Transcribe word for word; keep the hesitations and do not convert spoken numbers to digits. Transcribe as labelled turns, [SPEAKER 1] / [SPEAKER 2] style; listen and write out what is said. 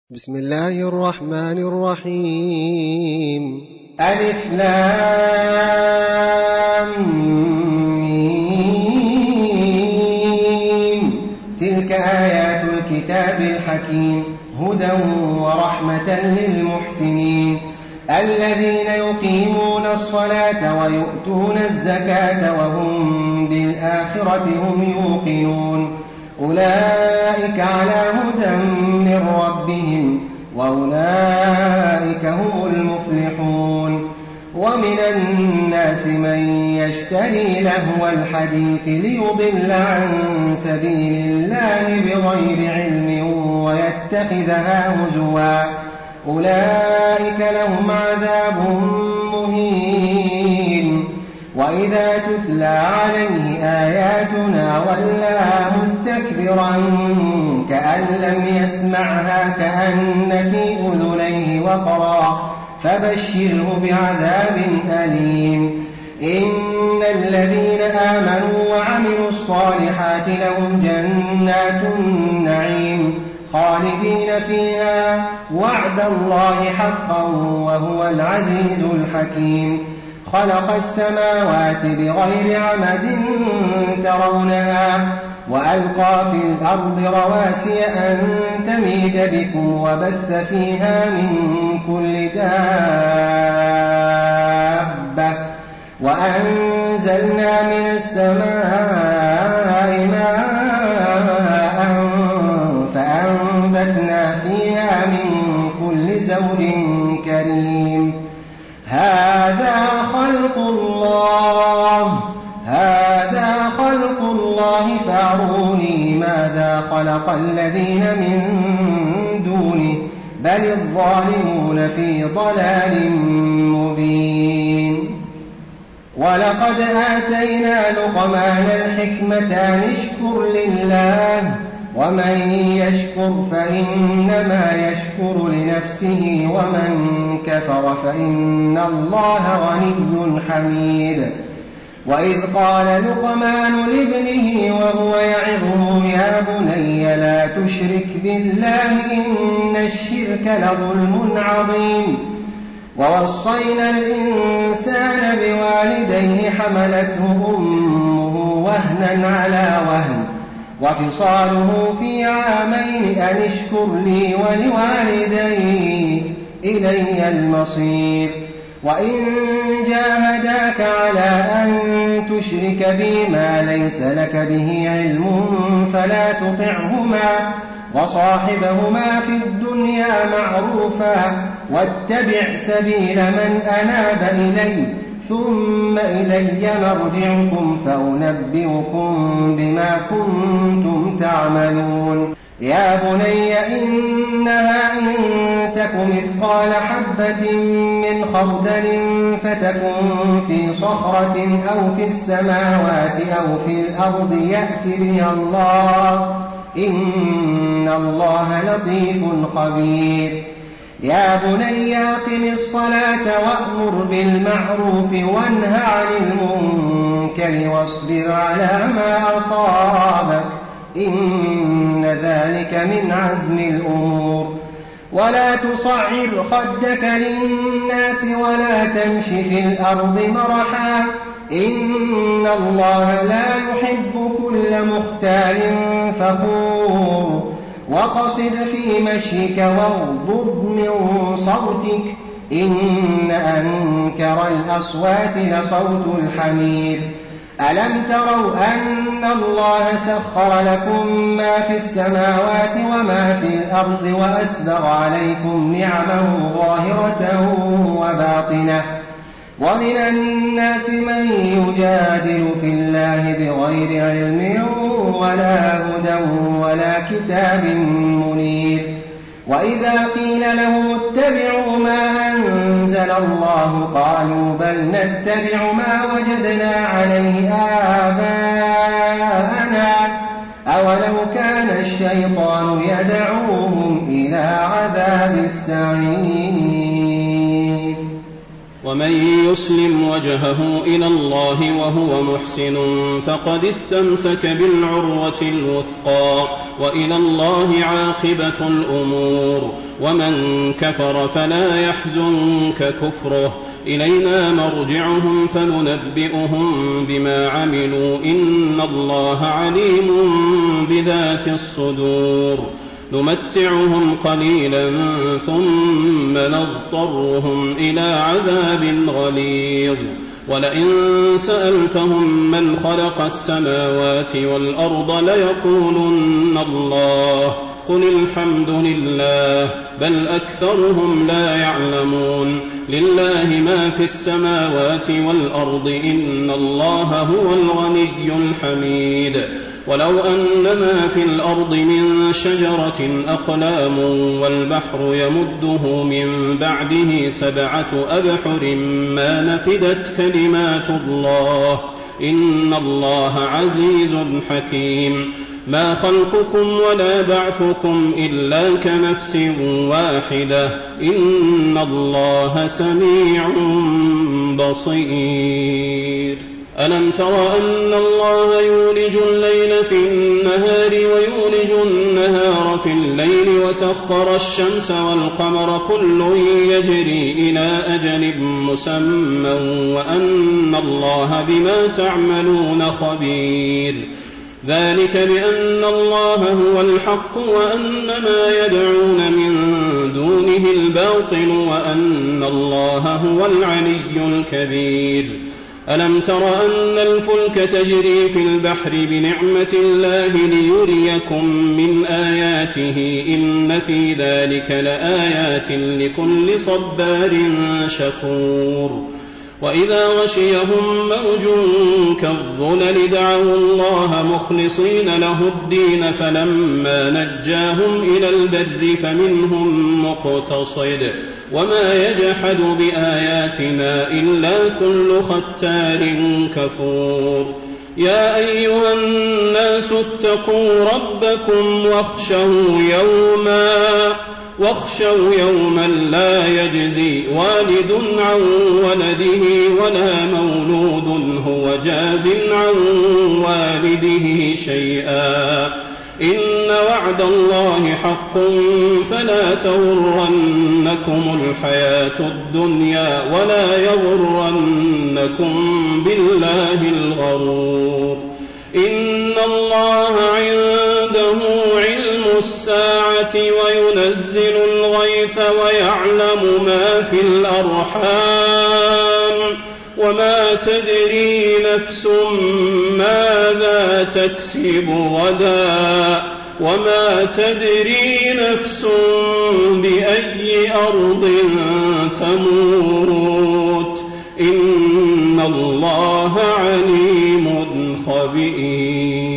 [SPEAKER 1] بسم الله الرحمن الرحيم.
[SPEAKER 2] ألف لام ميم. تلك آيات الكتاب الحكيم هدى ورحمة للمحسنين الذين يقيمون الصلاة ويؤتون الزكاة وهم بالآخرة هم يوقنون أولئك على هدى من ربهم وأولئك هم المفلحون. ومن الناس من يشتري لهو الحديث ليضل عن سبيل الله بغير علم ويتخذها هزوا أولئك لهم عذاب مهين. وإذا تتلى عليه آياتنا ولى مستكبرا كأن لم يسمعها كأن في أذنيه وقرا فبشره بعذاب أليم. إن الذين آمنوا وعملوا الصالحات لهم جنات النعيم خالدين فيها وعد الله حقا وهو العزيز الحكيم. خلق السماوات بغير عمد ترونها وألقى في الأرض رواسي أن تميد بكم وبث فيها من كل دابة وأنزلنا من السماء ماء فأنبتنا فيها من كل زوج كريم. هذا خلق الله هذا خلق الله فأروني ماذا خلق الذين من دونه بل الظالمون في ضلال مبين. ولقد آتينا لقمان الحكمة أن اشكر لله ومن يشكر فإنما يشكر لنفسه ومن كفر فإن الله غني حميد. وإذ قال لقمان لابنه وهو يعظه يا بني لا تشرك بالله إن الشرك لظلم عظيم. ووصينا الإنسان بوالديه حملته أمه وهنا على وهن وفصاله في عامين أن اشكر لي ولوالديك إلي المصير. وإن جاهداك على أن تشرك بي ما ليس لك به علم فلا تطعهما وصاحبهما في الدنيا معروفا واتبع سبيل من أناب إلي ثم إلي مرجعكم فأنبئكم بما كنتم تعملون. يا بني إنها إن تك مثقال حبة من خردل فتكن في صخرة أو في السماوات أو في الأرض يأت بها الله إن الله لطيف خبير. يا بني أقم الصلاة وأمر بالمعروف وانه عن المنكر واصبر على ما أصابك إن ذلك من عزم الأمور. ولا تصعر خدك للناس ولا تمش في الأرض مرحا إن الله لا يحب كل مختال فخور. وقصد في مشيك واغضض من صوتك إن أنكر الأصوات لصوت الحمير. ألم تروا أن الله سخر لكم ما في السماوات وما في الأرض وأسبغ عليكم نعمه ظاهرة وباطنة ومن الناس من يجادل في الله بغير علم ولا هدى ولا كتاب منير. وإذا قيل لهم اتبعوا ما أنزل الله قالوا بل نتبع ما وجدنا عليه آباءنا أولو كان الشيطان يدعوهم إلى عذاب السعير.
[SPEAKER 3] ومن يسلم وجهه إلى الله وهو محسن فقد استمسك بالعروة الوثقى وإلى الله عاقبة الأمور. ومن كفر فلا يحزنك كفره، إلينا مرجعهم فننبئهم بما عملوا، إن الله عليم بذات الصدور. نمتعهم قليلا ثم نضطرهم إلى عذاب غليظ. ولئن سألتهم من خلق السماوات والأرض ليقولن الله، قل الحمد لله، بل أكثرهم لا يعلمون. لله ما في السماوات والأرض، إن الله هو الغني الحميد. ولو أن ما في الأرض من شجرة أقلام والبحر يمده من بعده سبعة أبحر ما نفدت كلمات الله، إن الله عزيز حكيم. ما خلقكم ولا بعثكم إلا كنفس واحدة، إن الله سميع بصير. ألم تر أن الله يولج الليل في النهار ويولج النهار في الليل، وسخر الشمس والقمر كل يجري إلى أجل مسمى، وأن الله بما تعملون خبير. ذلك بأن الله هو الحق وأن ما يدعون من دونه الباطل، وأن الله هو العلي الكبير. ألم تر أن الفلك تجري في البحر بنعمة الله ليريكم من آياته، إن في ذلك لآيات لكل صبار شكور. وإذا غشيهم موج كالظلل دعوا الله مخلصين له الدين، فلما نجاهم إلى البر فمنهم مقتصد، وما يجحد بآياتنا إلا كل ختار كفور. يا أيها الناس اتقوا ربكم واخشوا يوما واخشوا يوما لا يجزي والد عن ولده ولا مولود هو جاز عن والده شيئا، إن وعد الله حق فلا تغرنكم الحياة الدنيا ولا يغرنكم بالله الغرور. إن الله عنده علم الساعة وينزل الغيث ويعلم ما في الأرحام، وما تدري نفس ماذا تكسب غدا، وما تدري نفس بأي أرض تموت، إن الله عليم خبير.